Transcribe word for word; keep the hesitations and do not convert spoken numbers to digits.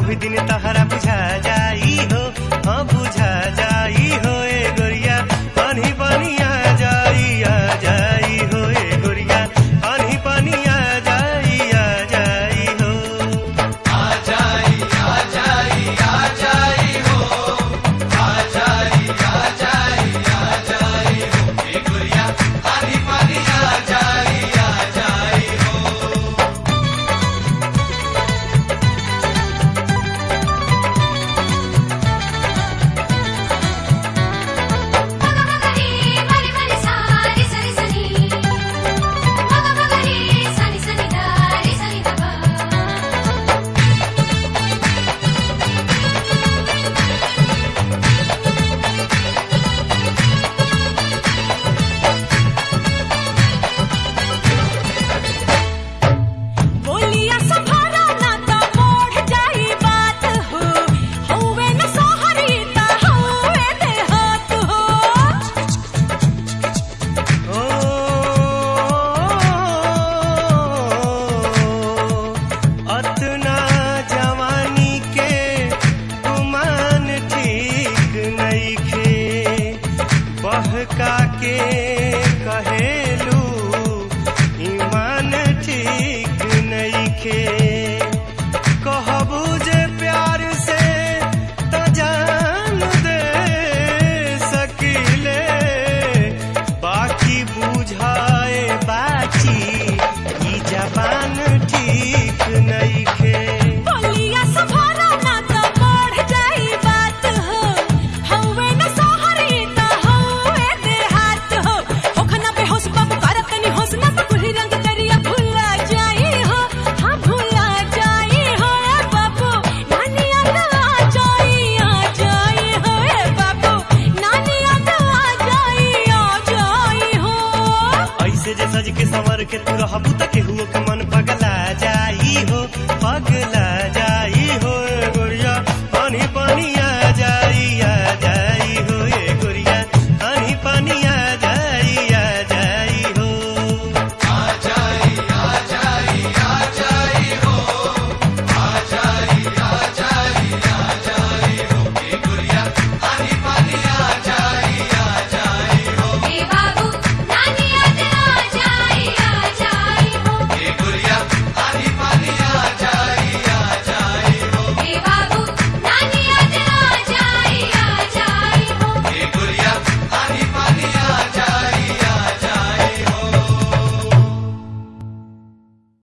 ओहि दिन तहरा बुझा जाई हो, हाँ बुझा जाई हो ए गोरिया, पानी पानी आ जाई आ जाई हो ए गोरिया, पानी पानी आ जाई आ जाई हो, आ जाई आ जाई आ जाई हो, आ जाई आ जाई आ जाई हो ए गोरिया, पानी पानी आ जाई आ जाई हो। बहका के कहेलू ईमान ठीक नइखे, कहबू जे प्यार से त जान दे सकीले, बाकी बुझाए बाची ई जबान ठीक नइखे। सज के संवर के तू रहबू त केहू के